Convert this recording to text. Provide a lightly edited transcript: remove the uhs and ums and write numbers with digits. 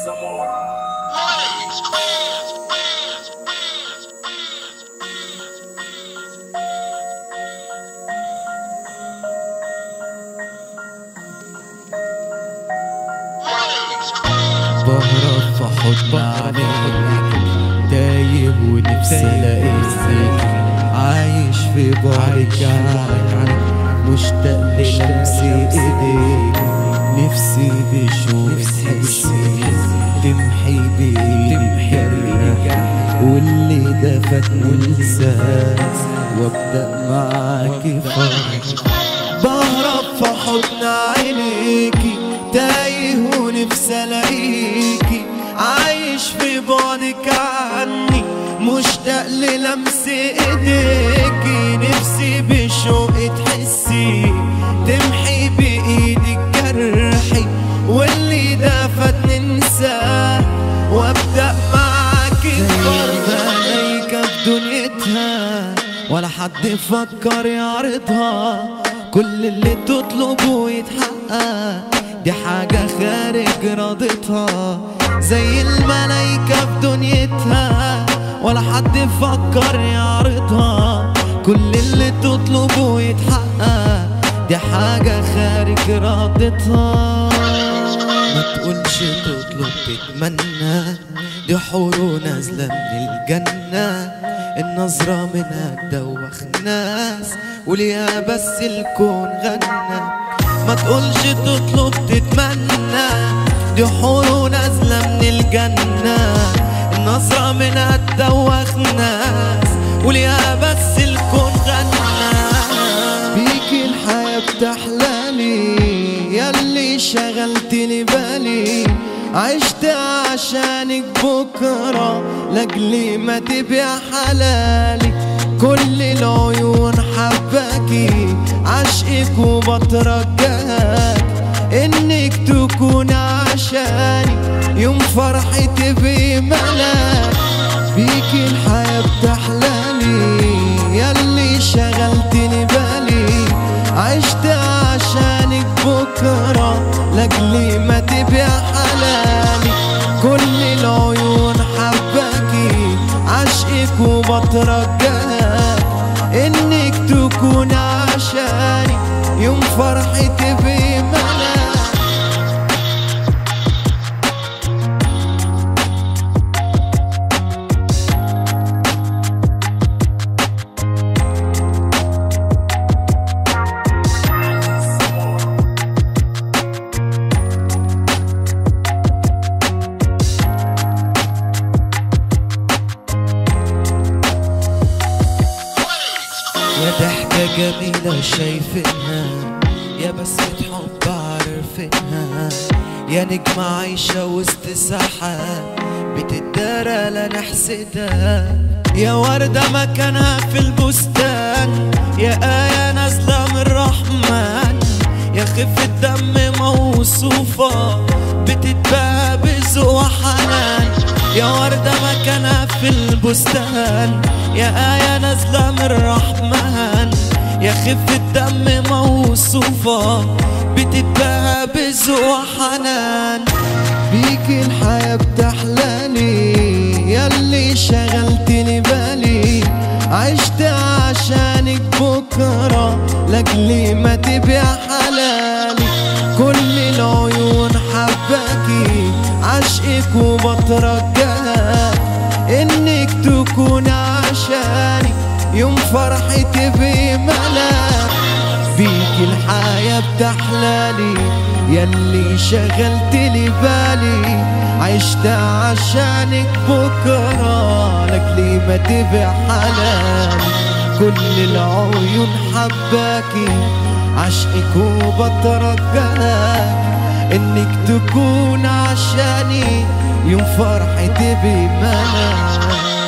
بهرب في حضن عليك، تايه ونفسي الاقيك، عايش في بعدك عنك، مشتاق للمس ايديك، نفسي بشوق تحسي تمحي بايدك جرح، واللي ده فاتني انساه وابدا معاكي فرح. بهرب في حضن عينيكي، تايه ونفسي الاقيكي، عايش في بعدك عني، مشتاق للمس ايديكي، نفسي بشوق تحسي تمحي بايدك جرحي، واللي ده فاتني انساه وابدا معاكي فرح. ملايكة في دنيتها ولا حد يفكر يعرضها، كل اللي تطلبه يتحقق، دي حاجة خارج رضيتها. زي الملايكة في دنيتها ولا حد يفكر يعرضها، كل اللي تطلبه يتحقق، دي حاجة خارج رضيتها. ما تقولش تطلب تتمنى، دي حور نازلة من الجنة، النظرة منها تدوخ ناس، وليها بس الكون غنى. ما تقولش تطلب تتمنى، دي حور نازلة من الجنة، النظرة منها تدوخ ناس، وليها بس الكون غنى. بيكي الحياة بتحلالي، ياللي شغلتلي بالي، عشت عشانك بكرة لاجلي ما تبيع حلالي، كل العيون حباكي، عشقك وبترجاك انك تكون عشاني، يوم فرحي تبقي ملاك. بيكي الحياة بتحلالي، ياللي شغلتلي بالي، عشت عشانك بكرة لاجلي ما تبيع حلالي، كل العيون حباكي، عشقك وبترجاك انك تكون عشاني، يوم فرحي تبقي ملاك. يا ضحكة جميلة شايفينها، يا بسمة حب عارفينها، يا نجمة عايشة وسط سحاب بتدارى لا نحسدها، يا وردة مكانها في البستان، يا آية نازلة من الرحمن، يا خفة دم موصوفة بتتباهى بذوق وحنان، يا وردة مكانها في البستان، يا آية نازلة من الرحمن، يا خفة دم موصوفة بتتباهى بذوق وحنان. بيكي الحياة بتحلالي، ياللي شغلتلي بالي، عشت عشانك بكرة لاجلي ما تبيع حلالي، كل العيون حباكي، عشقك وبترجاك انك تكون عشاني، يوم فرحي تبقي ملاك. بيكي الحياة بتحلالي، ياللي شغلتلي بالي، عشت عشانك بكرة لاجلي ما تبيع حلالي، كل العيون حباكي، عشقك وبترجاك انك تكون عشاني، يوم فرحي تبقي ملاك.